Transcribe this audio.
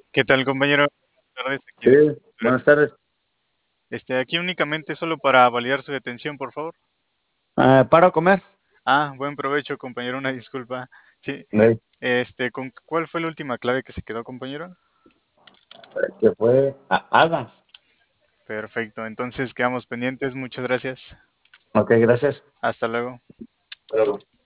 ¿Qué tal, compañero? Buenas tardes, aquí Sí, de buenas tardes. aquí únicamente solo para validar su detención, por favor. ¿Paro a comer? Buen provecho, compañero, una disculpa. Sí, Ey, ¿cuál fue la última clave que se quedó, compañero? que fue Ada. Perfecto, entonces quedamos pendientes, muchas gracias. Ok, gracias. Hasta luego. Hasta luego.